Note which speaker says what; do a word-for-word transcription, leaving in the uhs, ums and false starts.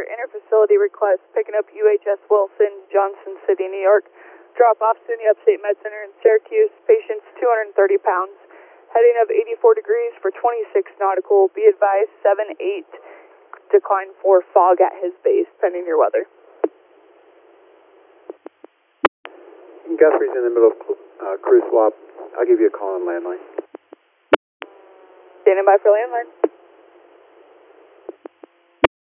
Speaker 1: interfacility request picking up U H S Wilson, Johnson City, New York. Drop off SUNY Upstate Med Center in Syracuse. Patient's two hundred thirty pounds. Heading of eighty-four degrees for twenty-six nautical. Be advised seven eight. Decline for fog at his base, pending your weather.
Speaker 2: Guthrie's in the middle of uh, crew swap. I'll give you a call on landline.
Speaker 1: Standing by for landline.